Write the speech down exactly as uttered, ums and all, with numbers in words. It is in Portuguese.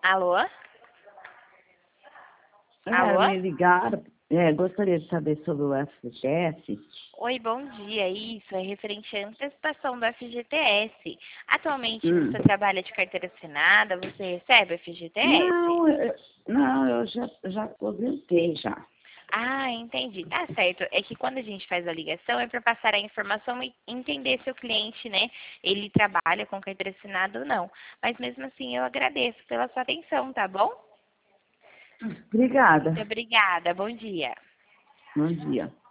Alô? É, Alô? me ligaram. É, gostaria de saber sobre o F G T S. Oi, bom dia. Isso é referente à antecipação do F G T S. Atualmente Hum. você trabalha de carteira assinada, você recebe F G T S? Não, eu, não, eu já, já aposentei já. Ah, entendi. Tá certo. É que quando a gente faz a ligação é para passar a informação e entender se o cliente, né, ele trabalha com carteira assinada ou não. Mas mesmo assim eu agradeço pela sua atenção, tá bom? Obrigada. Muito obrigada. Bom dia. Bom dia.